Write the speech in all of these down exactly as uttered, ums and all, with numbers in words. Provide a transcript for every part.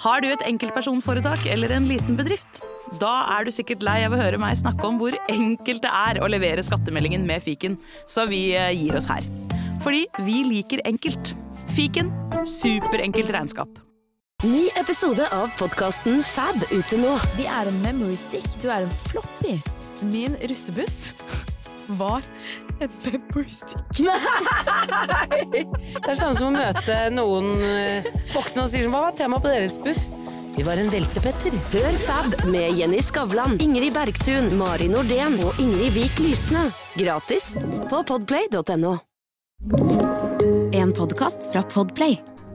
Har du et enkeltpersonforetak eller en liten bedrift? Da er du sikkert lei av å høre meg snakke om hvor enkelt det er å levere skattemeldingen med Fiken, så vi gir oss her. Fordi vi liker enkelt. Fiken, superenkelt regnskap. Ny episode av podcasten Fab ute nå. Vi er en memory stick, du er en floppy. Min russebuss var en memory stick. Nei! Det er samme som å møte noen voksne og sier som, hva var tema på deres buss? Vi var en veltepetter. Hør Fab med Jenny Skavlan, Ingrid Bergtun, Mari Nordén og Ingrid Vik Lysne. Gratis på podplay punktum no. En podcast fra Podplay.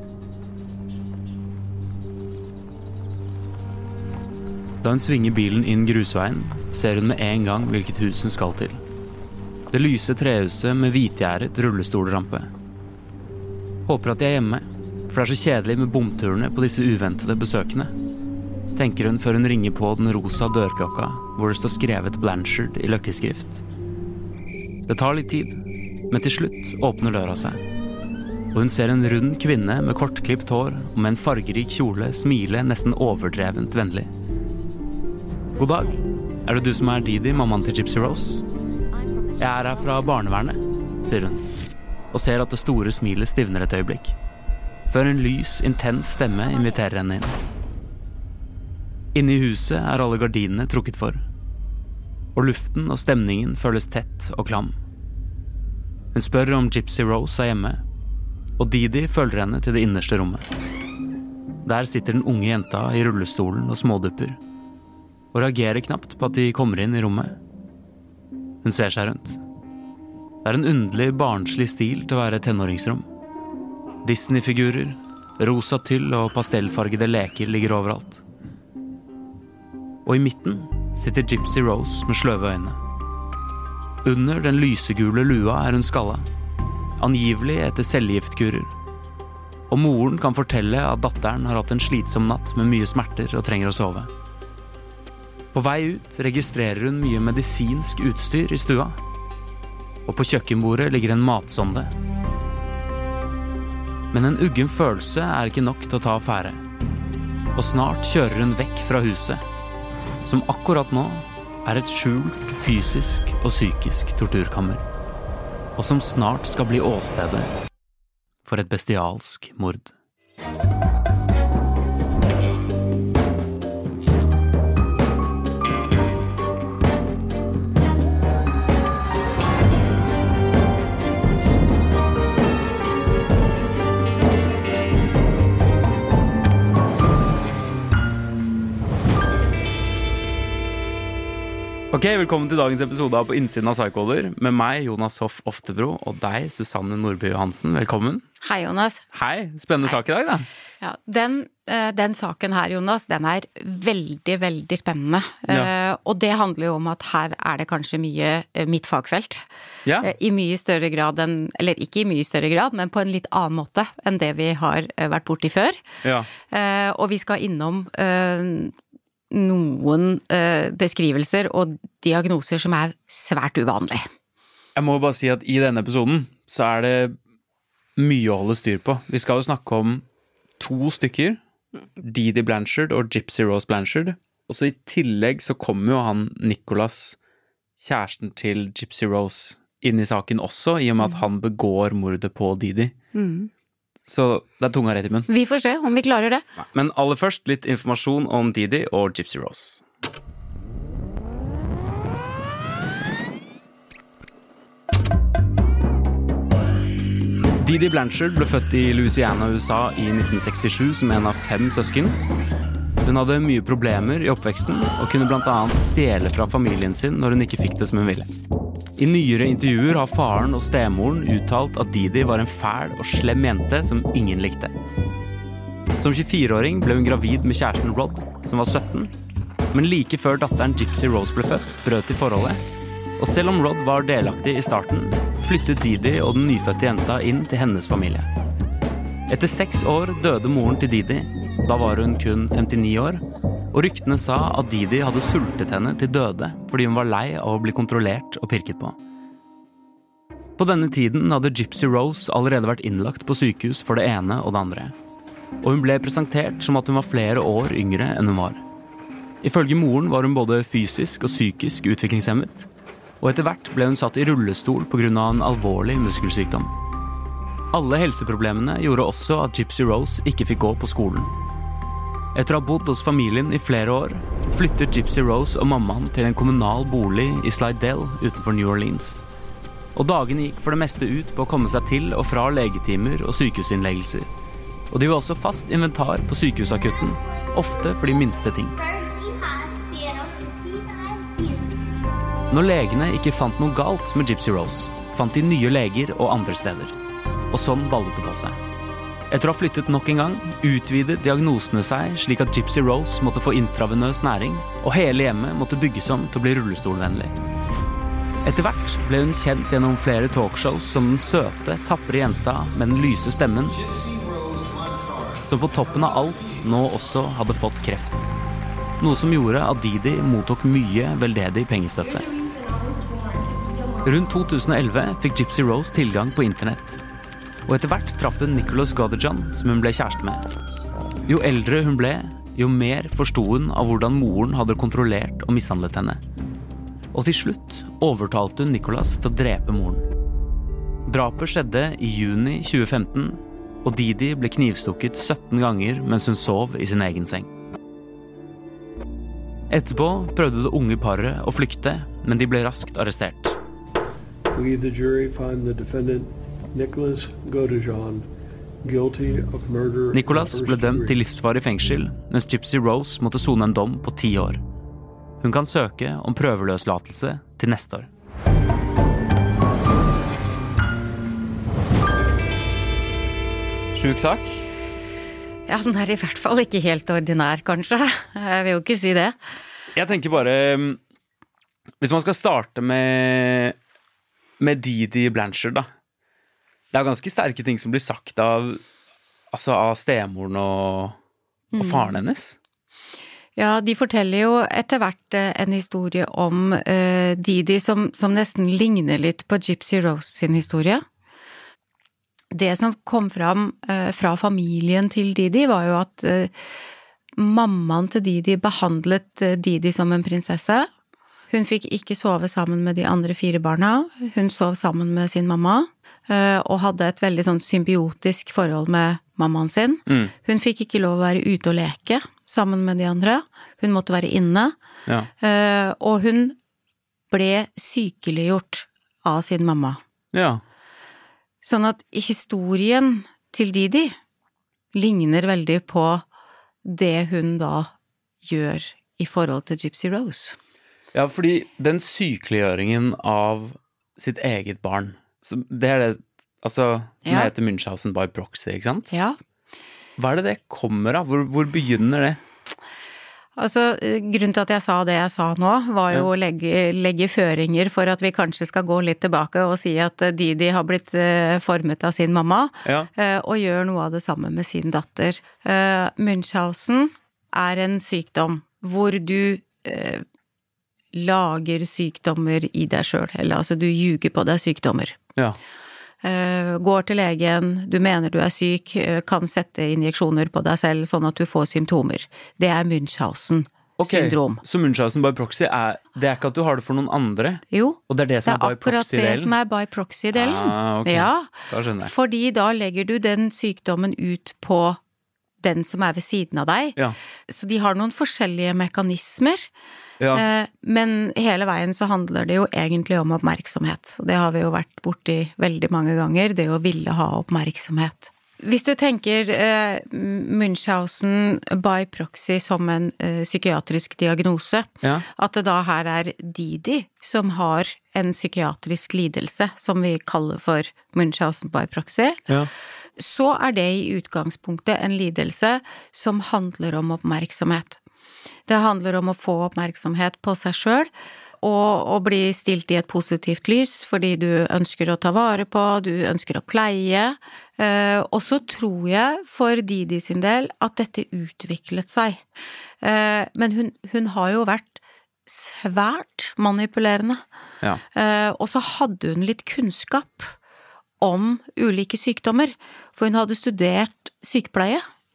Da hun svinger bilen inn grusveien, ser hun med en gang hvilket hus hun skal til. Det lyse trehuset med hvitgjerdet rullestolrampe. Håper at de er hjemme, for det er så kjedelig med bomturene på disse uventede besøkene. Tenker hun før hun ringer på den rosa dørklokka, hvor det står skrevet Blanchard i løkkeskrift. Det tar litt tid, men til slutt åpner døra seg. Og hun ser en rund kvinne med kortklipt hår og med en fargerik kjole smile nesten overdrevent vennlig. God dag, er det du som er Didi, mammaen til Gypsy Rose? Jeg er her fra barnevernet, sier hun, og ser at det store smilet stivner et øyeblikk, før en lys, intens stemme inviterer henne inn. Inne i huset er alle gardinene trukket for, og luften og stemningen føles tett og klam. Hun spør om Gypsy Rose er hjemme, og Didi følger henne til det innerste rommet. Der sitter den unge jenta i rullestolen og smådupper, og reagerer knapt på at de kommer inn i rommet. Hun ser seg rundt. Det er en underlig barnslig stil til å være tenåringsrom. Disney-figurer, rosa tyll og pastellfargede leker ligger overalt. Og i midten sitter Gypsy Rose med sløve øyne. Under den lysegule lua er hun skalla, angivelig etter cellegiftkurer. Og moren kan fortelle at datteren har hatt en slitsom natt med mye smerter og trenger å sove. På vei ut registrerer hun mye medisinsk utstyr i stua, og på kjøkkenbordet ligger en matsonde. Men en uggen følelse er ikke nok til å ta affære, og snart kjører hun vekk fra huset, som akkurat nå er et skjult fysisk og psykisk torturkammer, og som snart skal bli åstedet for et bestialsk mord. Ok, velkommen til dagens episode av På innsiden av Psykoder, med meg, Jonas Hoff Oftebro, og deg, Susanne Nordby Johansen. Velkommen. Hei, Jonas. Hei, spennende sak i dag, da. Ja, den, den saken her, Jonas, den er veldig, veldig spennende. Ja. Og det handler jo om at her er det kanskje mye mitt fagfelt. Ja. I mye større grad enn, eller ikke i mye større grad, men på en litt annen måte enn det vi har vært borti før. Ja. Og vi skal innom noen uh, beskrivelser og diagnoser som er svært uvanlige. Jeg må bare si at i denne episoden så er det mye å holde styr på. Vi skal jo snakke om to stykker, Didi Blanchard og Gypsy Rose Blanchard, og så i tillegg så kommer jo han Nicholas, kjæresten til Gypsy Rose, inn i saken også, i og med at han begår mordet på Didi. Mm. Så det er tunga rett i munnen. Vi får se om vi klarer det. Men aller først litt informasjon om Didi og Gypsy Rose. Didi Blanchard ble født i Louisiana, U S A i nitten sekstisju som en av fem søsken. Hun hadde mye problemer i oppveksten og kunne blant annet stjele fra familien sin når hun ikke fikk det som hun ville. I nyere intervjuer har faren og stemoren uttalt at Didi var en fæl og slem jente som ingen likte. Som tjuefire-åring ble hun gravid med kjæresten Rod, som var sytten, men like før datteren Gypsy Rose ble født, brøt de forholdet. Og selv om Rod var delaktig i starten, flyttet Didi og den nyfødte jenta inn til hennes familie. Etter seks år døde moren til Didi, da var hun kun femtini år, og ryktene sa at Didi hadde sultet henne til døde fordi hun var lei av å bli kontrollert og pirket på. På denne tiden hadde Gypsy Rose allerede vært innlagt på sykehus for det ene og det andre. og hun ble presentert som at hun var flere år yngre enn hun var. Ifølge moren var hun både fysisk og psykisk utviklingshemmet, og etter hvert ble hun satt i rullestol på grunn av en alvorlig muskelsykdom. Alle helseproblemene gjorde også at Gypsy Rose ikke fikk gå på skolen. Etter å ha bodd hos familien i flere år, flyttet Gypsy Rose og mammaen til en kommunal bolig i Slidell utenfor New Orleans. Og dagene gikk for det meste ut på å komme seg til og fra legetimer og sykehusinnleggelser. Og de var også fast inventar på sykehusakutten, ofte for de minste ting. Når legene ikke fant noe galt med Gypsy Rose, fant de nye leger og andre steder. Og sånn ballet det på seg. Etter å ha flyttet nok en gang, utvidet diagnosene seg slik at Gypsy Rose måtte få intravenøs næring, og hele hjemmet måtte bygges om til å bli rullestolvennlig. Etter hvert ble hun kjent gjennom flere talkshows som den søte, tappere jenta med den lyse stemmen, som på toppen av alt nå også hadde fått kreft. Noe som gjorde at Didi mottok mye veldedig pengestøtte. Rundt to tusen og elleve fikk Gypsy Rose tilgang på internett, og etter hvert traff hun Nicholas Godejohn, som hun ble kjæreste med. Jo eldre hun ble, jo mer forstod hun av hvordan moren hadde kontrollert og mishandlet henne. Og til slutt overtalte hun Nicholas til å drepe moren. Drapet skjedde i juni tjue femten, og Didi ble knivstukket sytten ganger mens hun sov i sin egen seng. Etterpå prøvde det unge paret å flykte, men de ble raskt arrestert. We, the jury, find the defendant Nicholas Godejohn guilty of murder. Nicholas ble dømt til livsvarig fengsel, mens Gypsy Rose måtte sone en dom på ti år. Hun kan søke om prøveløslatelse til neste år. Sjuk sak? Ja, den er i hvert fall ikke helt ordinær, kanskje. Jeg vil jo ikke si det. Jeg tenker bare, hvis man skal starte med, med Didi Blanchard, da. Det er ganske sterke ting som blir sagt av, altså av stemoren og, og faren hennes. Ja, de forteller jo etter hvert en historie om uh, Didi som, som nesten ligner litt på Gypsy Rose sin historie. Det som kom fram uh, fra familien til Didi var jo at uh, mammaen til Didi behandlet uh, Didi som en prinsesse. Hun fikk ikke sove sammen med de andre fire barna. Hun sov sammen med sin mamma. Og hadde et veldig sånn symbiotisk forhold med mammaen sin. Mm. Hun fikk ikke lov å være ute og leke sammen med de andre. Hun måtte være inne. Ja. Og hun ble sykeliggjort av sin mamma. Ja. Sånn at historien til Didi ligner veldig på det hun da gjør i forhold til Gypsy Rose. Ja, fordi den sykeliggjøringen av sitt eget barn, så det er det, altså, som ja. heter Munchausen by proxy, ikke sant? Ja. Hva er det det kommer av? Hvor, hvor begynner det? Altså, grunnen til at jeg sa det jeg sa nå, var jo ja. å legge, legge føringer for at vi kanskje skal gå litt tilbake og si at Didi har blitt formet av sin mamma, ja. og gjør noe av det samme med sin datter. Munchausen er en sykdom hvor du lager sykdommer i deg selv, eller altså du ljuger på deg sykdommer. Ja. Går til legen, du mener du er syk, kan sette injeksjoner på deg selv sånn at du får symptomer. Det er Munchausen-syndrom. Okay. Så Munchausen by proxy er, det er ikke at du har det for noen andre? Jo, og det er det som det er, er by proxy-delen? akkurat det som er by proxy-delen. Ah, ok. Ja, da skjønner jeg. Fordi da legger du den sykdommen ut på den som er ved siden av deg. Ja. Så de har noen forskjellige mekanismer. Ja. Men hele veien så handler det jo egentlig om oppmerksomhet. Det har vi jo vært borti veldig mange ganger, det å ville ha oppmerksomhet. Hvis du tenker uh, Munchausen by proxy som en uh, psykiatrisk diagnose, ja. At det da her er Didi som har en psykiatrisk lidelse, som vi kaller for Munchausen by proxy, ja. Så er det i utgangspunktet en lidelse som handler om oppmerksomhet. Det handler om å få oppmerksomhet på seg selv, og, og bli stilt i et positivt lys, fordi du ønsker å ta vare på, du ønsker å pleie. Eh, og så tror jeg for Didi sin del at dette utviklet seg. Eh, men hun, hun har jo vært svært manipulerende. Ja. Eh, og så hadde hun litt kunnskap om ulike sykdommer, for hun hadde studert sykepleie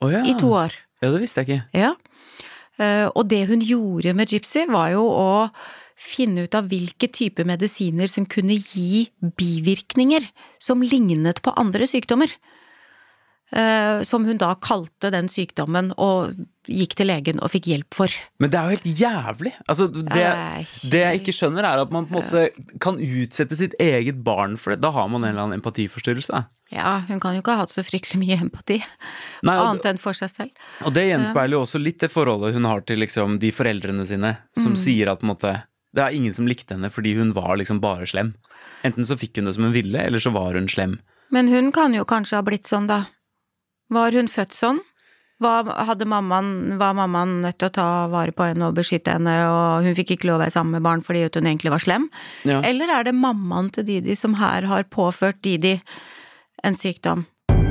oh, ja. I to år. Ja, det visste jeg ikke. Ja. Og det hun gjorde med Gypsy var jo å finne ut av hvilke typer medisiner som kunne gi bivirkninger som lignet på andre sykdommer. Som hun da kalte den sykdommen og gikk til legen og fikk hjelp for. Men det er jo helt jævlig. Altså, det, det jeg ikke skjønner er at man på en måte kan utsette sitt eget barn for det. Da har man en eller annen empatiforstyrrelse. Ja, hun kan jo ikke ha hatt så fryktelig mye empati. Nei, og, annet enn for seg selv. Og det gjenspeiler jo også litt det forholdet hun har til liksom, de foreldrene sine, som mm. sier at på en måte, det er ingen som likte henne fordi hun var liksom bare slem. Enten så fikk hun det som hun ville, eller så var hun slem. Men hun kan jo kanskje ha blitt sånn da. Var hun født sånn? Var, hadde mammaen, var mammaen nødt til å ta vare på henne og beskytte henne, og hun fikk ikke lov å være sammen med barn fordi hun egentlig var slem? Ja. Eller er det mammaen til Didi som her har påført Didi en sykdom?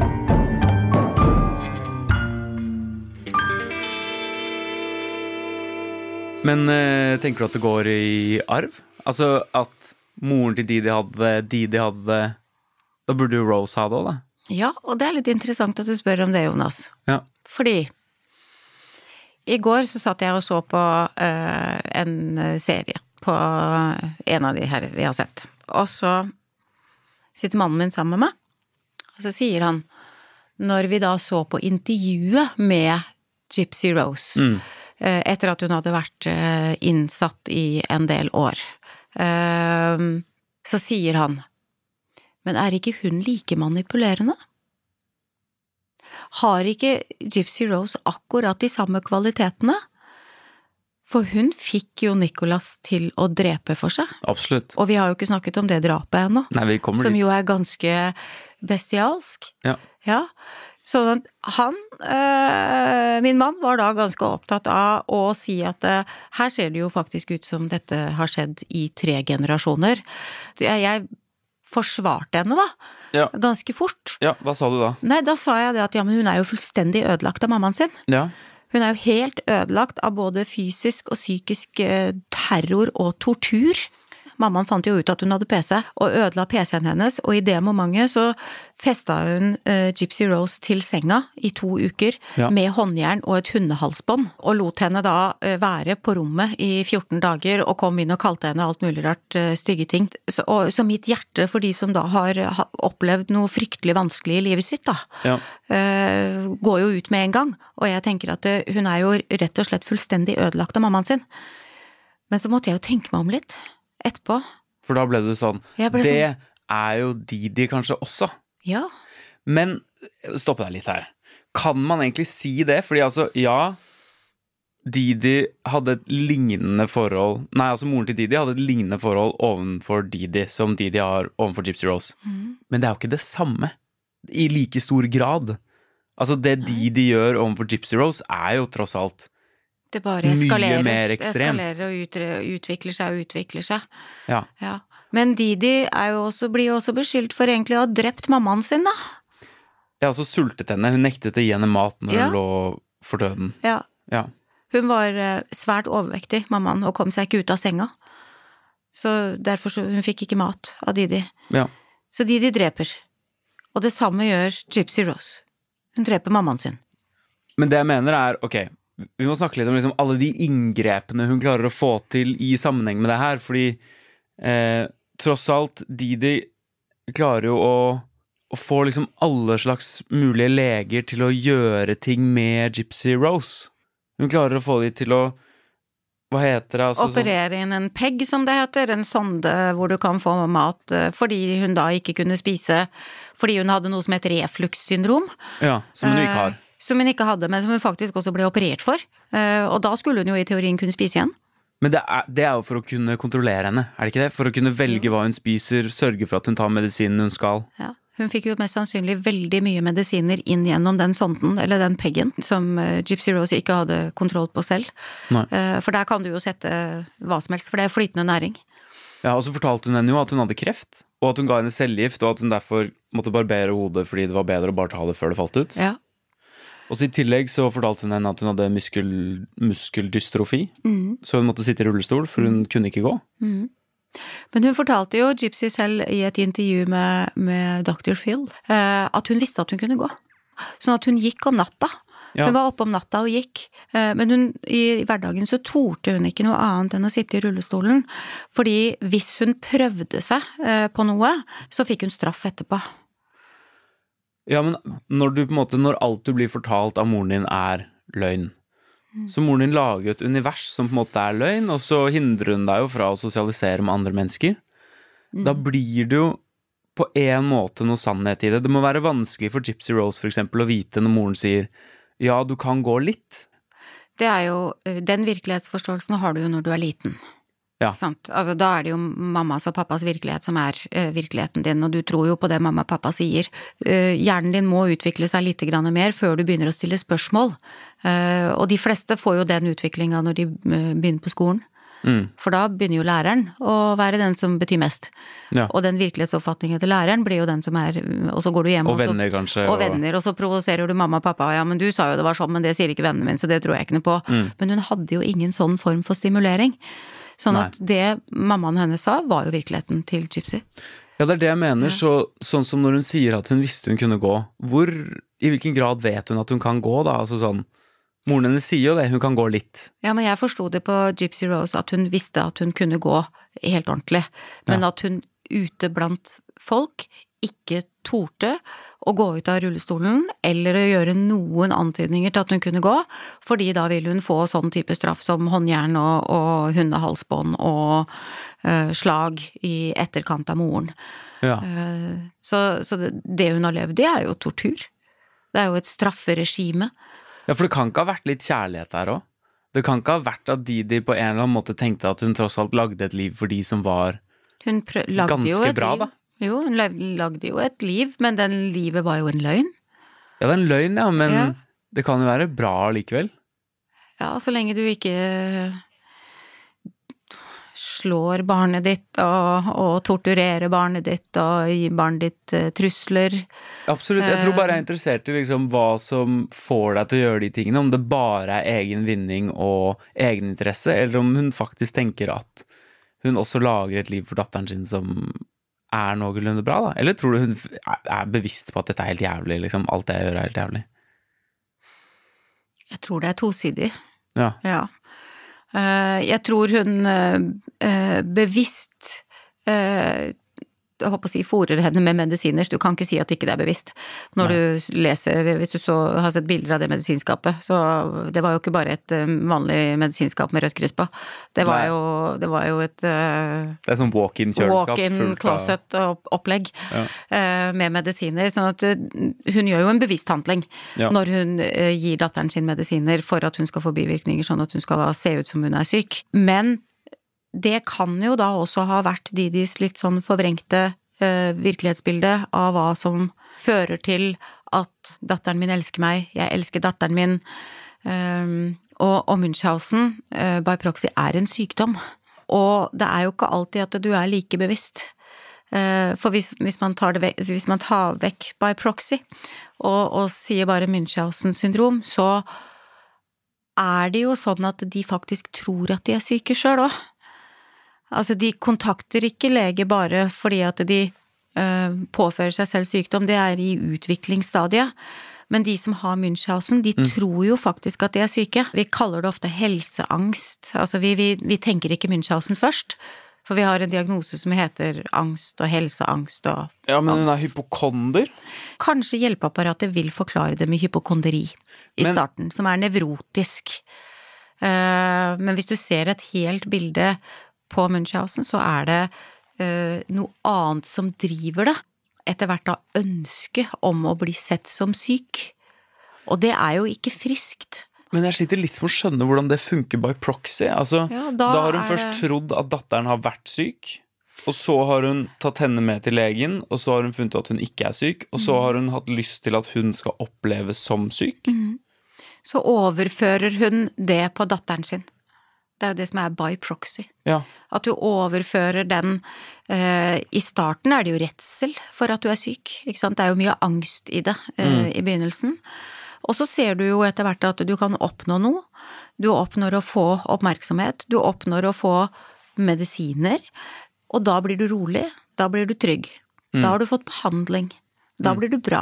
Men øh, tenker du at det går i arv? Altså at moren til Didi hadde, Didi hadde, da burde jo Rose ha det også da? Ja, og det er litt interessant at du spør om det, Jonas. Ja. Fordi i går så satt jeg og så på uh, en serie på en av de her vi har sett. Og så sitter mannen min sammen med meg, og så sier han, når vi da så på intervjuet med Gypsy Rose, mm. uh, etter at hun hadde vært uh, innsatt i en del år, uh, så sier han, men er ikke hun like manipulerende? Har ikke Gypsy Rose akkurat de samme kvalitetene? For hun fikk jo Nicholas til å drepe for seg. Absolutt. Og vi har jo ikke snakket om det drapet ennå. Nei, vi kommer som dit. Jo er ganske bestialsk. Ja. Ja. Så han, øh, min mann, var da ganske opptatt av å si at øh, her ser det jo faktisk ut som dette har skjedd i tre generasjoner. Jeg, jeg forsvarte henne da, ja. Ganske fort. Ja, hva sa du da? Nei, da sa jeg det at ja, men hun er jo fullstendig ødelagt av mammaen sin. Ja. Hun er jo helt ødelagt av både fysisk og psykisk terror og tortur. Mammaen fant jo ut at hun hadde P C, og ødela P C-en hennes, og i det momentet så festet hun uh, Gypsy Rose til senga i to uker, ja. Med håndjern og et hundehalsbånd, og lot henne da uh, være på rommet i fjorten dager, og kom inn og kalte henne alt mulig rart, uh, stygge ting. Så, og, så mitt hjerte for de som da har, har opplevd noe fryktelig vanskelig i livet sitt, da, ja. uh, går jo ut med en gang, og jeg tenker at uh, hun er jo rett og slett fullstendig ødelagt av mammaen sin. Men så måtte jeg jo tenke meg om litt. Etterpå. For da ble du sånn, ble det sånn. Er jo Didi kanskje også. Ja. Men, stopp deg litt her. Kan man egentlig si det? Fordi altså, ja, Didi hadde et lignende forhold, nei, altså moren til Didi hadde et lignende forhold ovenfor Didi, som Didi har ovenfor Gypsy Rose. Mm. Men det er jo ikke det samme, i like stor grad. Altså, det nei. Didi gjør ovenfor Gypsy Rose er jo tross alt det bare eskalerer, mye mer ekstremt. Eskalerer og ut, utvikler seg og utvikler seg. Ja. Ja. Men Didi er jo også, blir jo også beskyldt for egentlig å ha drept mammaen sin, da. Ja, altså sultet henne. Hun nektet å gi henne mat når ja. Hun lå for døden. Ja. Ja. Hun var svært overvektig, mammaen, og kom seg ikke ut av senga. Så derfor så hun fikk ikke mat av Didi. Ja. Så Didi dreper. Og det samme gjør Gypsy Rose. Hun dreper mammaen sin. Men det jeg mener er, ok, vi må snakke litt om liksom alle de inngrepene hun klarer å få til i sammenheng med det her, fordi eh, tross alt Didi klarer jo å, å få liksom alle slags mulige leger til å gjøre ting med Gypsy Rose. Hun klarer å få de til å, hva heter det? Altså, operere inn en pegg, som det heter, en sonde hvor du kan få mat, fordi hun da ikke kunne spise, fordi hun hadde noe som heter refluxsyndrom. Ja, som hun ikke har. Eh, Som hun ikke hadde, men som hun faktisk også ble operert for. Og da skulle hun jo i teorien kunne spise igjen. Men det er, det er jo for å kunne kontrollere henne, er det ikke det? For å kunne velge hva hun spiser, sørge for at hun tar medisinen hun skal. Ja, hun fikk jo mest sannsynlig veldig mye medisiner inn gjennom den sonden, eller den peggen, som Gypsy Rose ikke hadde kontroll på selv. Nei. For der kan du jo sette hva som helst, for det er flytende næring. Ja, og så fortalte hun henne jo at hun hadde kreft, og at hun ga henne cellegift, og at hun derfor måtte barbere hodet fordi det var bedre å bare ta det før det falt ut. Ja. Og så i tillegg så fortalte hun henne at hun hadde muskel, muskeldystrofi, mm. så hun måtte sitte i rullestol, for hun mm. kunne ikke gå. Mm. Men hun fortalte jo Gypsy selv i et intervju med, med doktor Phil, eh, at hun visste at hun kunne gå. Sånn at hun gikk om natta, Ja. Hun var oppe om natta og gikk, men hun, i hverdagen så torde hun ikke noe annet enn å sitte i rullestolen, fordi hvis hun prøvde seg på noe, så fikk hun straff etterpå. Ja, men når du på en måte, når alt du blir fortalt av moren din er løgn, mm. så moren din lager et univers som på en måte er løgn, og så hindrer hun deg jo fra å sosialisere med andre mennesker. Mm. Da blir det jo på en måte noe sannhet i det. Det må være vanskelig for Gypsy Rose for eksempel å vite når moren sier ja, du kan gå litt. Det er jo, den virkelighetsforståelsen har du jo når du er liten. Ja. Sant? Altså, da er det jo mammas og pappas virkelighet som er uh, virkeligheten din, og du tror jo på det mamma og pappa sier. Uh, hjernen din må utvikle seg litt grann mer før du begynner å stille spørsmål. Uh, og de fleste får jo den utviklingen når de uh, begynner på skolen. Mm. For da begynner jo læreren å være den som betyr mest. Ja. Og den virkelighetsoppfatningen til læreren blir jo den som er, og så går du hjem og, og venner så, kanskje. Og, og venner, og så provoserer du mamma og pappa, ja, men du sa jo det var sånn, men det sier ikke vennene min, så det tror jeg ikke noe på. Mm. Men hun hadde jo ingen sånn form for stimulering. Sånn Nei. At det mammaen hennes sa, var jo virkeligheten til Gypsy. Ja, det er det jeg mener, så, sånn som når hun sier at hun visste hun kunne gå, hvor, i hvilken grad vet hun at hun kan gå da, altså sånn, moren hennes sier jo det, hun kan gå litt. Ja, men jeg forstod det på Gypsy Rose at hun visste at hun kunne gå helt ordentlig, men ja. At hun ute blant folk ikke torde å gå ut av rullestolen, eller å gjøre noen antydninger til at hun kunne gå, fordi da ville hun få sånn type straff som håndjern og, og hundehalsbånd og uh, slag i etterkant av moren. Ja. Uh, så så det, det hun har levd, det er jo tortur. Det er jo et strafferegime. Ja, for det kan ikke ha vært litt kjærlighet der også. Det kan ikke ha vært at de, de på en eller annen måte tenkte at hun tross alt lagde et liv for de som var hun lagde ganske jo et bra, liv. Da. Jo, hun lagde jo et liv, men den livet var jo en løgn. Ja, det er en løgn, ja, men ja. Det kan jo være bra likevel. Ja, så lenge du ikke slår barnet ditt og, og torturerer barnet ditt og gir barnet ditt uh, trusler. Absolutt, jeg tror bare jeg er interessert i liksom hva som får deg til å gjøre de tingene, om det bare er egen vinning og egeninteresse, eller om hun faktisk tenker at hun også lager et liv for datteren sin som er noenlunde bra, da? Eller tror du hun er bevisst på at dette er helt jævlig, liksom, alt det jeg gjør er helt jævlig? Jeg tror det er tosidig. Ja. Ja. Jeg tror hun bevisst jeg håper å si fôrer henne med medisiner, så du kan ikke si at ikke det er bevisst. Når Nei. Du leser, hvis du så har sett bilder av det medisinskapet, så det var jo ikke bare et vanlig medisinskap med rødt kryss på. Det var, jo, det var jo et det er sånn walk-in kjøleskap. Walk-in closet-opplegg ja. med medisiner, sånn at hun gjør jo en bevisst handling ja. Når hun gir datteren sin medisiner for at hun skal få bivirkninger, sånn at hun skal se ut som hun er syk. Men det kan jo da også ha vært Didis litt sånn forvrengte eh, virkelighetsbilde av hva som fører til at datteren min elsker meg, jeg elsker datteren min, um, og, og Munchausen uh, by proxy er en sykdom. Og det er jo ikke alltid at du er like bevisst. Uh, for hvis, hvis, man tar det vekk, hvis man tar vekk by proxy og, og sier bare Munchausen syndrom, så er det jo sånn at de faktisk tror at de er syke selv også. Altså, de kontakter ikke lege bare fordi at de uh, påfører seg selv sykdom, det er i utviklingsstadiet. Men de som har Munchausen, de mm. tror jo faktisk at de er syke. Vi kaller det ofte helseangst. Altså, vi, vi, vi tenker ikke Munchausen først, for vi har en diagnose som heter angst og helseangst og Ja, men angst. Den er hypokonder? Kanskje hjelpeapparatet vil forklare det med hypokondri i men... starten, som er nevrotisk. Uh, men hvis du ser et helt bilde på Munchausen, så er det uh, noe annet som driver det. Etter hvert da ønske om å bli sett som syk. Og det er jo ikke friskt. Men jeg sliter litt med å skjønne hvordan det funker by proxy. Altså, ja, da, da har hun først det... trodd at datteren har vært syk, og så har hun tatt henne med til legen, og så har hun funnet at hun ikke er syk, og så mm. har hun hatt lyst til at hun skal oppleves som syk. Mm. Så overfører hun det på datteren sin. Det er jo det som er by proxy. Ja. At du overfører den, eh, i starten er det jo redsel for at du er syk, ikke sant? Det er jo mye angst i det eh, mm. i begynnelsen. Og så ser du jo etter hvert at du kan oppnå noe. Du oppnår å få oppmerksomhet, du oppnår å få medisiner, og da blir du rolig, da blir du trygg. Mm. Da har du fått behandling, da mm. blir du bra.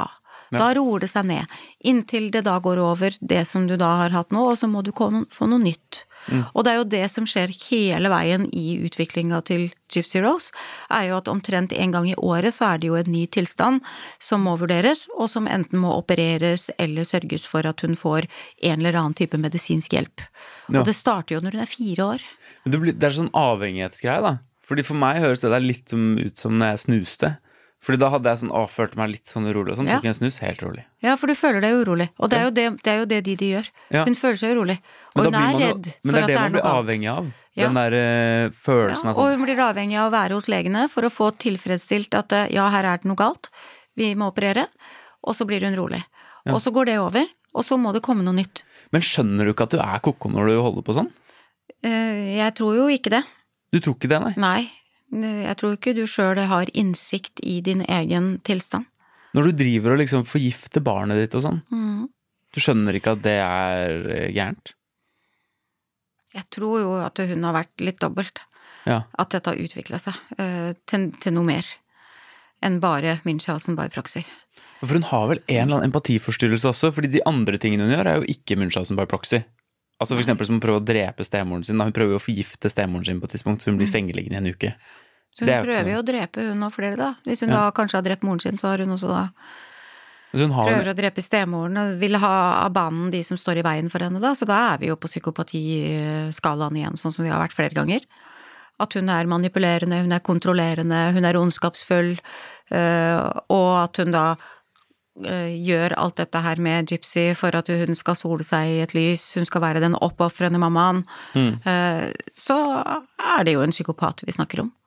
Ja. Da roer det seg ned, inntil det da går over det som du da har hatt nå, og så må du få noe nytt. Mm. Og det er jo det som skjer hele veien i utviklingen til Gypsy Rose, er jo at omtrent en gang i året så er det jo en ny tilstand som må vurderes, og som enten må opereres eller sørges for at hun får en eller annen type medisinsk hjelp. Ja. Og det starter jo når hun er fire år. Men det, blir, det er sånn avhengighetsgreie da, fordi for meg høres det der litt som, ut som når jeg snuste. Fordi da hadde jeg sånn, å, følte meg litt sånn urolig, og sånn, ja. Tok jeg en snus helt rolig. Ja, for du føler deg urolig, og det er jo det, det, er jo det de, de gjør. Ja. Hun føler seg urolig, og hun er redd jo, for at det er noe galt. Men det er det man blir avhengig av, ja. Den der uh, følelsen ja, av sånn. Og hun blir avhengig av å være hos legene for å få tilfredsstilt at ja, her er det noe galt, vi må operere, og så blir hun rolig. Ja. Og så går det over, og så må det komme noe nytt. Men skjønner du ikke at du er koko når du holder på sånn? Uh, jeg tror jo ikke det. Du tror ikke det, nei? Nei. Jeg tror ikke du selv har innsikt i din egen tilstand. Når du driver og liksom forgifter barnet ditt og sånn, mm. du skjønner ikke at det er gærent? Jeg tror jo at hun har vært litt dobbelt. Ja. At dette har utviklet seg uh, til, til noe mer enn bare Munchausen by proxy. For hun har vel en eller annen empatiforstyrrelse også, fordi de andre tingene hun gjør er jo ikke Munchausen by proxy. Altså for eksempel som hun prøver å drepe stemoren sin, da hun prøver å forgifte stemoren sin på et tidspunkt, så hun blir sengeliggende i en uke. Så hun prøver jo å drepe hun og flere da. Hvis hun ja. Da kanskje har drept moren sin, så har hun også da hun har prøver en... å drepe stemoren og vil ha av banen de som står i veien for henne da, så da er vi jo på psykopatiskalaen igjen, sånn som vi har vært flere ganger. At hun er manipulerende, hun er kontrollerende, hun er ondskapsfull, og at hun da gjør alt dette her med Gypsy for at hun skal sole seg i et lys, hun skal være den oppoffrende mammaen, mm. så er det jo en psykopat vi snakker om.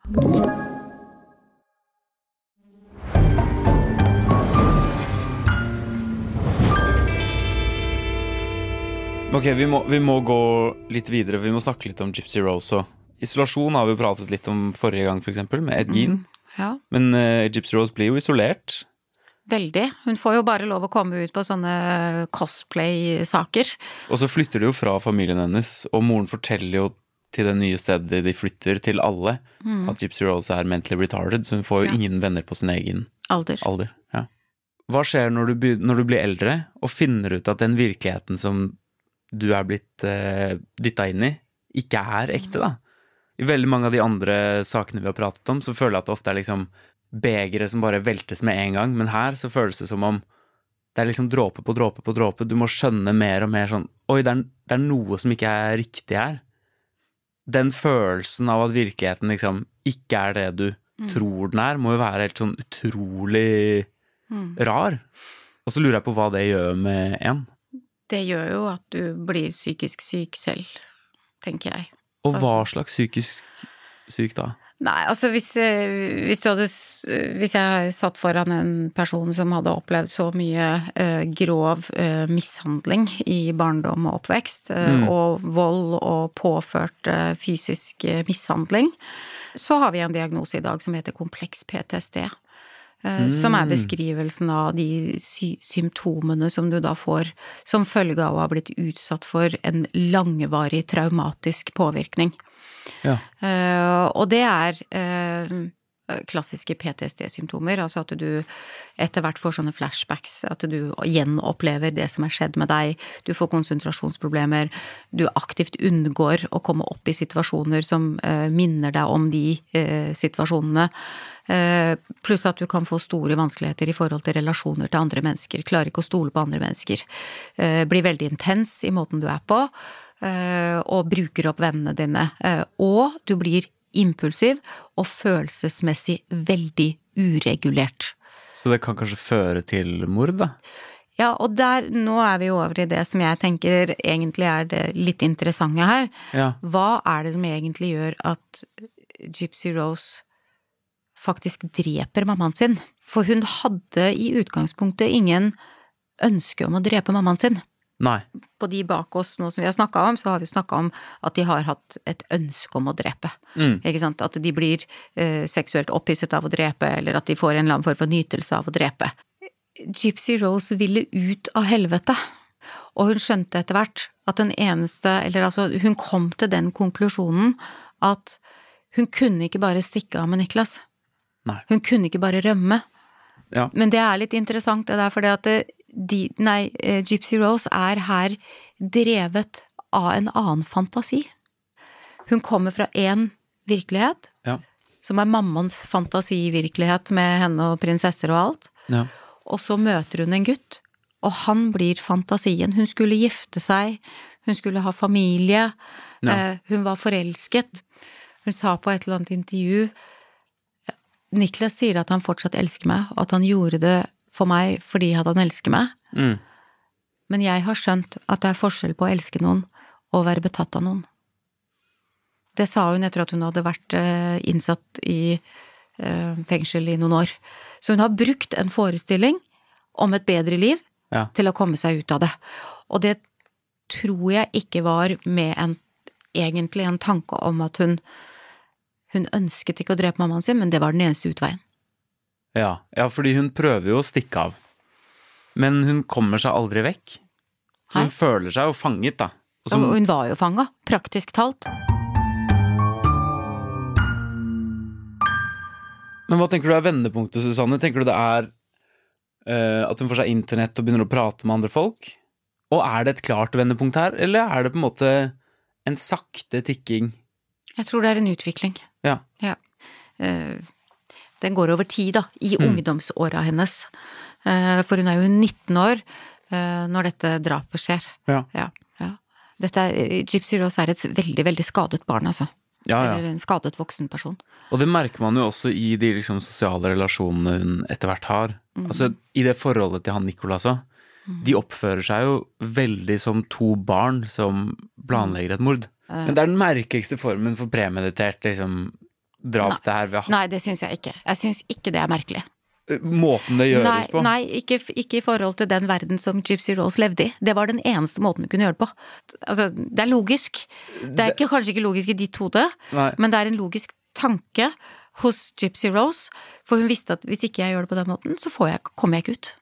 Ok, vi må, vi må gå litt videre, vi må snakke litt om Gypsy Rose også. Isolasjon har vi jo pratet litt om forrige gang for eksempel, med Ed Gein, mm. ja. Men uh, Gypsy Rose blir jo isolert. Veldig. Hun får jo bare lov å komme ut på sånne cosplay-saker. Og så flytter de jo fra familien hennes, og moren forteller jo til det nye stedet de flytter til alle, mm. at Gypsy Rose er mentally retarded, så hun får jo ja. Ingen venner på sin egen alder. alder ja. Hva skjer når du, når du blir eldre, og finner ut at den virkeligheten som du er blitt uh, dyttet inn i, ikke er ekte da? I veldig mange av de andre sakene vi har pratet om, så føler jeg at det ofte er liksom begeret som bare veltes med en gang, men her så føles det som om det er liksom dråpe på dråpe på dråpe, du må skjønne mer og mer sånn, oi, det er, det er noe som ikke er riktig her. Den følelsen av at virkeligheten liksom ikke er det du mm. tror den er, må jo være helt sånn utrolig mm. rar. Og så lurer jeg på hva det gjør med en. Det gjør jo at du blir psykisk syk selv, tenker jeg. Og hva slags psykisk syk da? Nei, altså hvis, hvis du hadde, hvis jeg satt foran en person som hadde opplevd så mye uh, grov uh, mishandling i barndom og oppvekst, uh, mm. og vold og påført uh, fysisk uh, mishandling, så har vi en diagnose i dag som heter kompleks P T S D, uh, mm. som er beskrivelsen av de sy- symptomene som du da får som følge av å ha blitt utsatt for en langvarig traumatisk påvirkning. Ja. Uh, og det er uh, klassiske P T S D-symptomer, altså at du etter hvert får sånne flashbacks, at du gjenopplever det som er skjedd med deg, du får konsentrasjonsproblemer, du aktivt unngår å komme opp i situasjoner som uh, minner deg om de uh, situasjonene, uh, pluss at du kan få store vanskeligheter i forhold til relasjoner til andre mennesker, klarer ikke å stole på andre mennesker, uh, blir veldig intens i måten du er på, og bruker opp vennene dine, og du blir impulsiv og følelsesmessig veldig uregulert. Så det kan kanskje føre til mord da? Ja, og der, nå er vi over i det som jeg tenker egentlig er det litt interessante her. Ja. Hva er det som egentlig gjør at Gypsy Rose faktisk dreper mammaen sin? For hun hadde i utgangspunktet ingen ønske om å drepe mammaen sin. Nei. På de bak oss nå som vi har snakket om, så har vi snakket om at de har hatt et ønske om å drepe. Mm. Ikke sant? At de blir eh, seksuelt opphisset av å drepe, eller at de får en eller annen form for nytelse av å drepe. Gypsy Rose ville ut av helvete, og hun skjønte etter hvert at den eneste, eller altså hun kom til den konklusjonen at hun kunne ikke bare stikke av med Niklas. Nei. Hun kunne ikke bare rømme. Ja. Men det er litt interessant det der, fordi at det, de, nei, Gypsy Rose er her drevet av en annen fantasi. Hun kommer fra en virkelighet, Ja. som er mammans fantasivirkelighet med henne og prinsesser og alt. Ja. Og så møter hun en gutt, og han blir fantasien. Hun skulle gifte seg, hun skulle ha familie, Ja. eh, hun var forelsket. Hun sa på et eller annet intervju, Niklas sier at han fortsatt elsker meg, og at han gjorde det for meg fordi at han elsker meg. Mm. Men jeg har skjønt at det er forskjell på å elske noen og være betatt av noen. Det sa hun etter at hun hadde vært eh, innsatt i eh, fengsel i noen år. Så hun har brukt en forestilling om et bedre liv Ja. til å komme seg ut av det. Og det tror jeg ikke var med en, egentlig en tanke om at hun, hun ønsket ikke å drepe mammaen sin, men det var den eneste utveien. Ja. ja, fordi hun prøver jo å stikke av. Men hun kommer seg aldri vekk. Så hun Nei. føler seg jo fanget, da. Og så- Og hun var jo fanget, praktisk talt. Men hva tenker du er vendepunktet, Susanne? Tenker du det er eh, at hun får seg internett og begynner å prate med andre folk? Og er det et klart vendepunkt her, eller er det på en måte en sakte tikking? Jeg tror det er en utvikling. Ja. Ja. Eh, Den går over tid da, i Mm. ungdomsåra hennes. Eh, For hun er jo nitten år eh, når dette drapet skjer. Ja. Ja, ja. Dette er, Gypsy Rose er et veldig, veldig skadet barn, altså. Ja, ja. Eller en skadet voksen person. Og det merker man jo også i de liksom, sosiale relasjonene hun etter hvert har. Altså, i det forholdet til han Nicolas også. De oppfører seg jo veldig som to barn som planlegger et mord. Men det er den merkeligste formen for premeditert liksom, drap det her vi har hatt. Nei, det syns jeg ikke. Jeg syns ikke det er merkelig. Måten det gjøres Nei, på. nei ikke, ikke i forhold til den verden som Gypsy Rose levde i. Det var den eneste måten hun kunne gjøre det på. Altså, det er logisk. Det er ikke, kanskje ikke logisk i ditt hode, Nei. men det er en logisk tanke hos Gypsy Rose, for hun visste at hvis ikke jeg gjør det på den måten, så får jeg, kommer jeg ikke ut.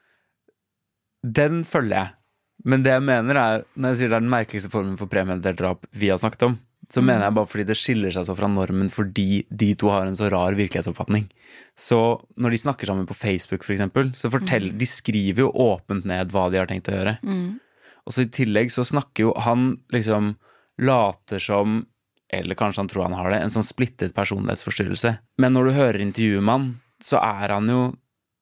Den følger jeg. Men det jeg mener er, når jeg sier det er den merkeligste formen for premeditert drap vi har snakket om, så Mm. mener jeg bare fordi det skiller seg så fra normen fordi de to har en så rar virkelighetsoppfatning. Så når de snakker sammen på Facebook for eksempel, så forteller, de skriver jo åpent ned hva de har tenkt å gjøre. Mm. Og så i tillegg så snakker jo han liksom later som, eller kanskje han tror han har det, en sånn splittet personlighetsforstyrrelse. Men når du hører intervjuet med han, så er han jo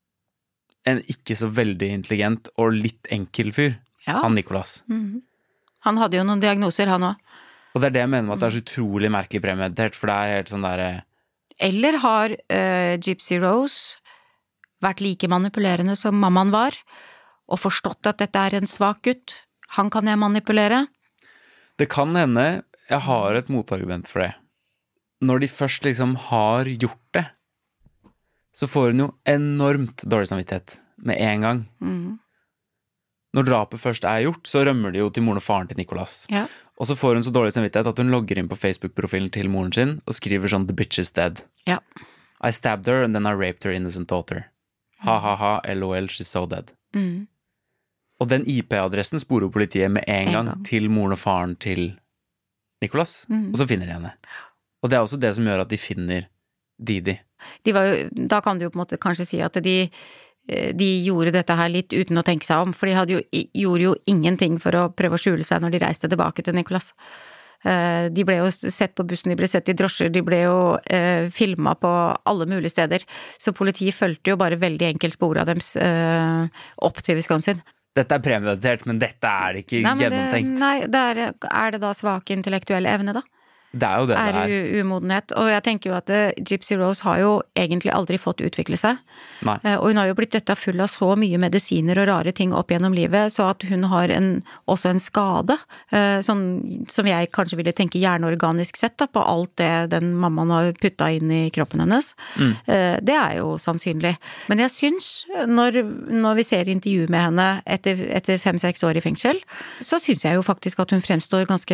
en ikke så veldig intelligent og litt enkel fyr. Ja. Han Nicolas. Mhm. Han hadde jo noen diagnoser, han også. Og det er det jeg mener med at det er så utrolig merkelig premeditert, for det er helt sånn der... Eller har uh, Gypsy Rose vært like manipulerende som mammaen var, og forstått at dette er en svak gutt? Han kan jeg manipulere? Det kan hende jeg har et motargument for det. Når de først liksom har gjort det, så får hun jo enormt dårlig samvittighet med en gang. Mhm. Når drapet først er gjort, så rømmer de jo til moren og faren til Nicolas. Ja. Og så får hun så dårlig samvittighet at hun logger inn på Facebook-profilen til moren sin og skriver sånn "The bitch is dead". Ja. I stabbed her and then I raped her innocent daughter. Ha-ha-ha, lol, she's so dead. Mhm. Og den I P-adressen sporer jo politiet med en En gang, gang. til moren og faren til Nicolas, Mhm. og så finner de henne. Og det er også det som gjør at de finner Didi. De var jo, da kan du jo på en måte kanskje si at de, de gjorde dette her litt uten å tenke seg om, for de hadde jo, gjorde jo ingenting for å prøve å skjule seg når de reiste tilbake til Nicolas. De ble jo sett på bussen, de ble sett i drosjer, de ble jo eh, filmet på alle mulige steder. Så politiet følte jo bare veldig enkelt spor av dem eh, opp til Wisconsin. Dette er premeditert, men dette er ikke Nei, men gjennomtenkt. Det, nei, det er, er det da svak intellektuell evne da? Det er jo det Er det er. u- umodenhet. Og jeg tenker jo at uh, Gypsy Rose har jo egentlig aldri fått utvikle seg. Nei. Uh, og hun har jo blitt døtta full av så mye medisiner og rare ting opp gjennom livet, så at hun har en, også en skade, uh, sånn, som jeg kanskje ville tenke hjerneorganisk sett da, på alt det den mammaen har putta inn i kroppen hennes. Mm. Uh, det er jo sannsynlig. Men jeg syns, når, når vi ser intervju med henne etter, etter fem-seks år i fengsel, så syns jeg jo faktisk at hun fremstår ganske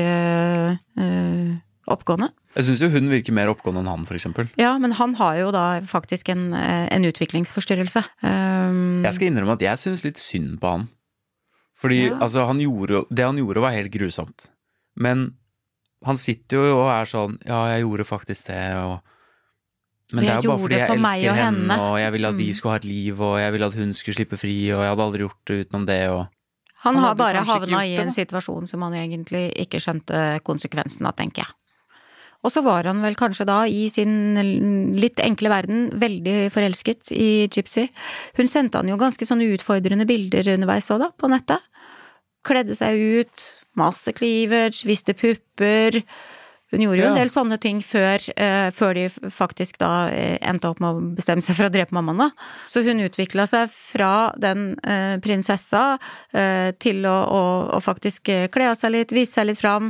uh, oppgående. Jeg synes jo hun virker mer oppgående enn han, for eksempel. Ja, men han har jo da faktisk en, en utviklingsforstyrrelse. Um, Jeg skal innrømme at jeg synes litt synd på han. Fordi, Ja. altså, han gjorde jo, det han gjorde var helt grusomt. Men han sitter jo og er sånn, ja, jeg gjorde faktisk det, og Men det er jo bare fordi jeg elsker og henne, henne. Og jeg ville at vi skulle ha et liv, og jeg ville at hun skulle slippe fri, og jeg hadde aldri gjort det utenom det, og... Han, han har bare havnet i en situasjon som han egentlig ikke skjønte konsekvensen av, tenker jeg. Og så var han vel kanskje da i sin litt enkle verden veldig forelsket i Gypsy. Hun sendte han jo ganske sånne utfordrende bilder underveis også da, på nettet. Kledde seg ut, masse cleavage, viste pupper. Hun gjorde jo ja. en del sånne ting før, uh, før de faktisk da endte opp med å bestemme seg for å drepe mammaen da. Så hun utviklet seg fra den uh, prinsessa uh, til å, å, å faktisk kle av seg litt, vise seg litt fram.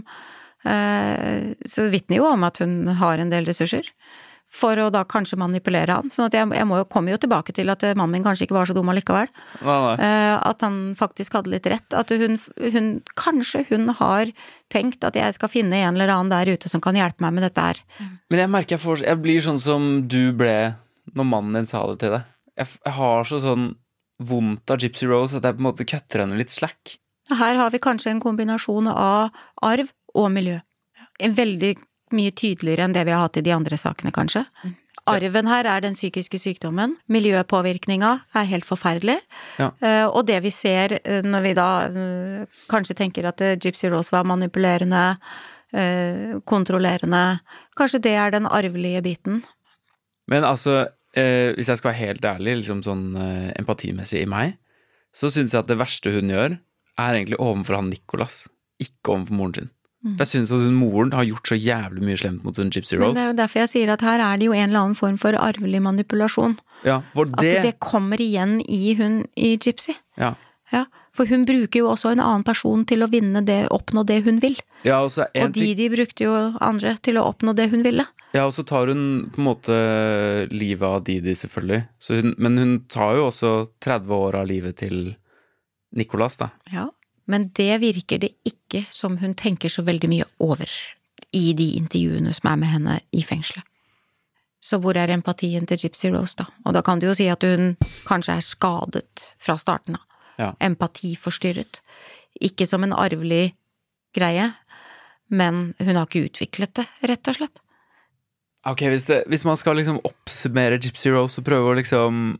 Uh, så vitner jo om at hun har en del ressurser for å da kanskje manipulere han. Sånn at jeg, jeg må jo, kommer jo tilbake til at mannen min kanskje ikke var så dum allikevel. Nei, nei. Uh, at han faktisk hadde litt rett. At hun, hun, kanskje hun har tenkt at jeg skal finne en eller annen der ute som kan hjelpe meg med dette her. Men jeg merker jeg, får, jeg blir sånn som du ble når mannen din sa det til deg. Jeg, jeg har så sånn vondt av Gypsy Rose at jeg på en måte kutter henne litt slack. Her har vi kanskje en kombinasjon av arv og miljø. En veldig mye tydeligere enn det vi har hatt i de andre sakene, kanskje. Arven her er den psykiske sykdommen. Miljøpåvirkninga er helt forferdelig. Ja. Uh, og det vi ser uh, når vi da uh, kanskje tenker at uh, Gypsy Rose var manipulerende, uh, kontrollerende, kanskje det er den arvelige biten. Men altså, uh, hvis jeg skal være helt ærlig, liksom sånn uh, empatimessig i meg, så synes jeg at det verste hun gjør, er egentlig overfor han Nicholas, ikke overfor moren sin. For jeg synes at hun moren har gjort så jævlig mye slemt mot den Gypsy Rose. Men det er jo derfor jeg sier at her er det jo en eller annen form for arvelig manipulasjon. Ja, for det... At det kommer igjen i hun, i Gypsy. Ja. Ja, for hun bruker jo også en annen person til å vinne det, oppnå det hun vil. Ja, og så en og de, de brukte jo andre til å oppnå det hun ville. Ja, og så tar hun på en måte livet av Didi selvfølgelig. Så hun, men hun tar jo også tretti år av livet til Nicholas da. Ja. Men det virker det ikke som hun tenker så veldig mye over i de intervjuene som er med henne i fengselet. Så hvor er empatien til Gypsy Rose da? Og da kan du jo si at hun kanskje er skadet fra starten av. Ja. Empatiforstyrret. Ikke som en arvelig greie, men hun har ikke utviklet det, rett og slett. Ok, hvis, det, hvis man skal liksom oppsummere Gypsy Rose og prøve å liksom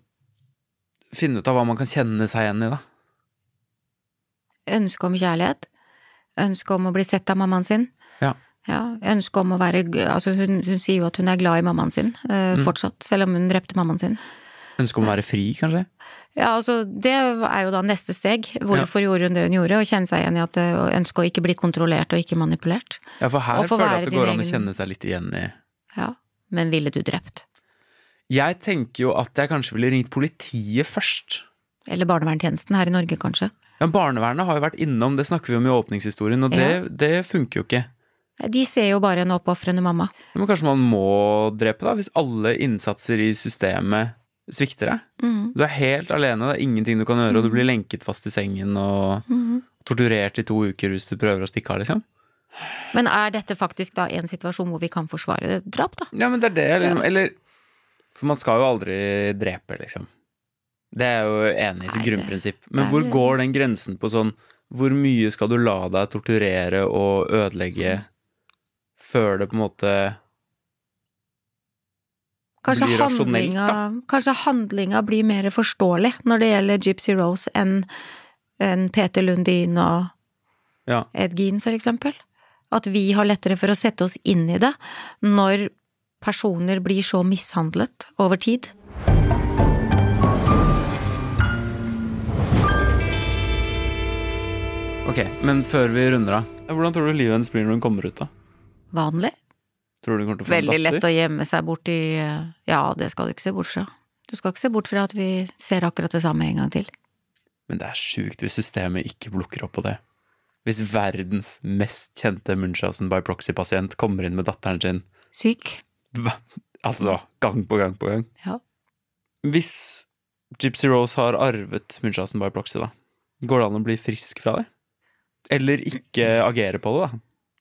finne ut av hva man kan kjenne seg igjen i da. Ønske om kjærlighet, ønske om å bli sett av mammaen sin. Ja. Ja, ønske om å være, altså hun, hun sier jo at hun er glad i mammaen sin, uh, mm. fortsatt, selv om hun drepte mammaen sin. Ønske om å være fri, kanskje? Ja, altså, det er jo da neste steg. Hvorfor ja. gjorde hun det hun gjorde, og kjenne seg igjen i at å ønske å ikke bli kontrollert og ikke manipulert. Ja, for her føler jeg at det går an å kjenne seg litt igjen i... Ja, men ville du drept? Jeg tenker jo at jeg kanskje ville ringt politiet først. Eller barnevernstjenesten her i Norge, kanskje. Ja, barnevernet har jo vært innom, det snakker vi om i åpningshistorien, og det, ja. det funker jo ikke. De ser jo bare en oppofrende mamma. Ja, men kanskje man må drepe da, hvis alle innsatser i systemet svikter deg. Mm. Du er helt alene, det er ingenting du kan gjøre, mm. og du blir lenket fast i sengen og mm. torturert i to uker hvis du prøver å stikke av, liksom. Men er dette faktisk da en situasjon hvor vi kan forsvare det drap, da? Ja, men det er det, liksom, eller... For man skal jo aldri drepe, liksom. Det er jo enig i som grunnprinsipp. Men hvor går den grensen på sånn, hvor mye skal du la deg torturere og ødelegge før det på en måte kanskje blir rasjonelt, da? Kanskje handlinga blir mer forståelig når det gjelder Gypsy Rose enn en Peter Lundin og ja. Ed Gein, for eksempel. At vi har lettere for å sette oss inn i det når personer blir så mishandlet over tid. Ok, men før vi runder av, hvordan tror du livet hennes blir når hun kommer ut da? Vanlig. Tror du hun kommer til å få Veldig lett å gjemme seg bort i, ja, det skal du ikke se bort fra. Du skal ikke se bort fra at vi ser akkurat det samme en gang til. Men det er sykt hvis systemet ikke plukker opp på det. Hvis verdens mest kjente Munchausen by proxy-pasient kommer inn med datteren sin. Syk. Altså, gang på gang på gang. Ja. Hvis Gypsy Rose har arvet Munchausen by proxy da, går det an å bli frisk fra det? Eller ikke agere på det da?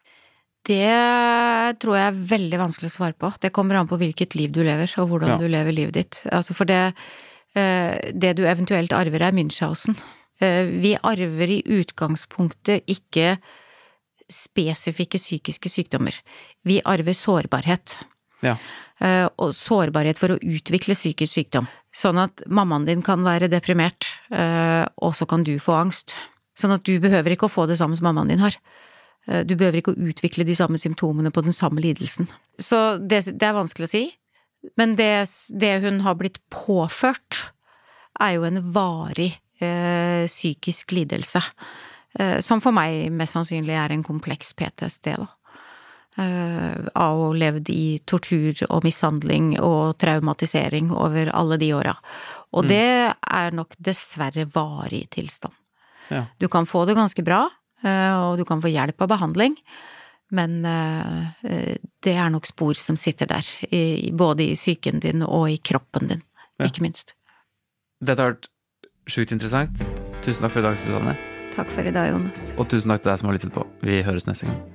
Det tror jeg er veldig vanskelig å svare på. Det kommer an på hvilket liv du lever, og hvordan ja. du lever livet ditt. Altså for det, det du eventuelt arver er Munchausen. Vi arver i utgangspunktet ikke spesifikke psykiske sykdommer. Vi arver sårbarhet. Ja. Uh, og sårbarhet for å utvikle psykisk sykdom. Sånn at mammaen din kan være deprimert, uh, og så kan du få angst. Sånn at du behøver ikke å få det samme som mammaen din har. Uh, du behøver ikke å utvikle de samme symptomene på den samme lidelsen. Så det, det er vanskelig å si, men det, det hun har blitt påført er jo en varig uh, psykisk lidelse, uh, som for meg mest sannsynlig er en kompleks P T S D da. Uh, av å levd i tortur og mishandling og traumatisering over alle de åra. Og mm. det er nok dessverre varig tilstand. Ja. Du kan få det ganske bra, uh, og du kan få hjelp av behandling, men uh, det er nok spor som sitter der, i, både i psyken din og i kroppen din, ja. Ikke minst. Dette har vært sjukt interessant. Tusen takk for i dag, Susanne. Takk for i dag, Jonas. Og tusen takk til deg som har lyttet på. Vi høres neste gang.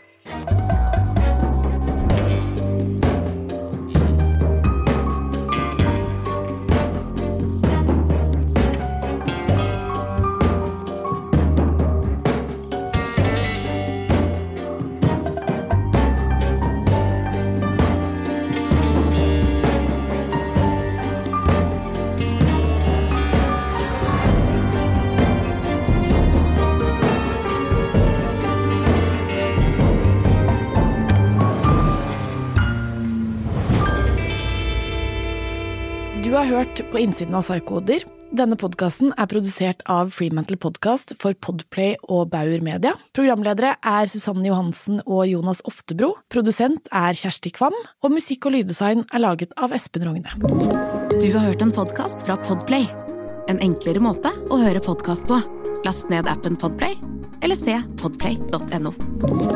Du har hørt På innsiden av Psykoder. Denne podcasten er produsert av Fremantle Podcast for Podplay og Bauer Media. Programledere er Susanne Johansen og Jonas Oftebro. Produsent er Kjersti Kvam, og musikk og lyddesign er laget av Espen Rogne. Du har hørt en podcast fra Podplay. En enklere måte å høre podcast på. Last ned appen Podplay, eller se podplay punktum no.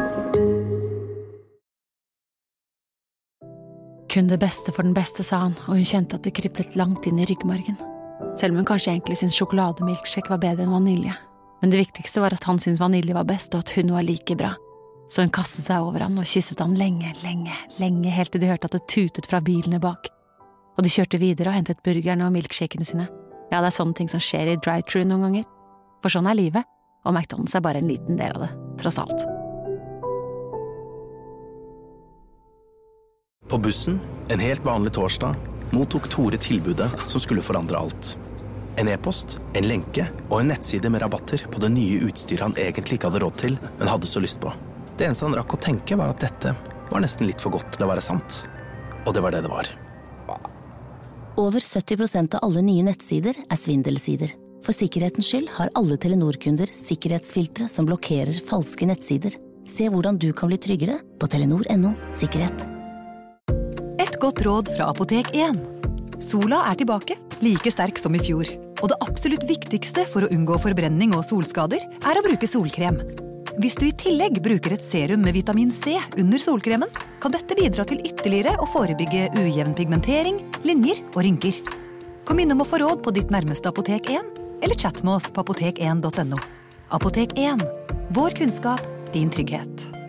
Kun det beste for den beste, sa han, og hun kjente at det kriblet langt inn i ryggmargen. Selv om hun kanskje egentlig syntes sjokolademilkshake var bedre enn vanilje. Men det viktigste var at han syntes vanilje var best, og at hun var like bra. Så hun kastet seg over han og kysset han lenge, lenge, lenge, helt til de hørte at det tutet fra bilene bak. Og de kjørte videre og hentet burgerne og milkshakene sine. Ja, det er sånne ting som skjer i drive-thru noen ganger. For sånn er livet, og McDonald's er bare en liten del av det, tross alt. På bussen, en helt vanlig torsdag, mottok Tore tilbudet som skulle forandre alt. En e-post, en lenke og en nettside med rabatter på det nye utstyret han egentlig ikke hadde råd til, men hadde så lyst på. Det eneste han rakk å tenke var at dette var nesten litt for godt til å være sant. Og det var det det var. Over sytti prosent av alle nye nettsider er svindelsider. For sikkerhetens skyld har alle Telenor-kunder sikkerhetsfiltre som blokkerer falske nettsider. Se hvordan du kan bli tryggere på telenor punktum no sikkerhet. Et godt råd fra Apotek én. Sola er tilbake, like sterk som i fjor. Og det absolutt viktigste for å unngå forbrenning og solskader er å bruke solkrem. Hvis du i tillegg bruker et serum med vitamin C under solkremen, kan dette bidra til ytterligere å forebygge ujevn pigmentering, linjer og rynker. Kom innom og få råd på ditt nærmeste Apotek én, eller chat med oss på apotek en punktum no. Apotek én. Vår kunnskap, din trygghet.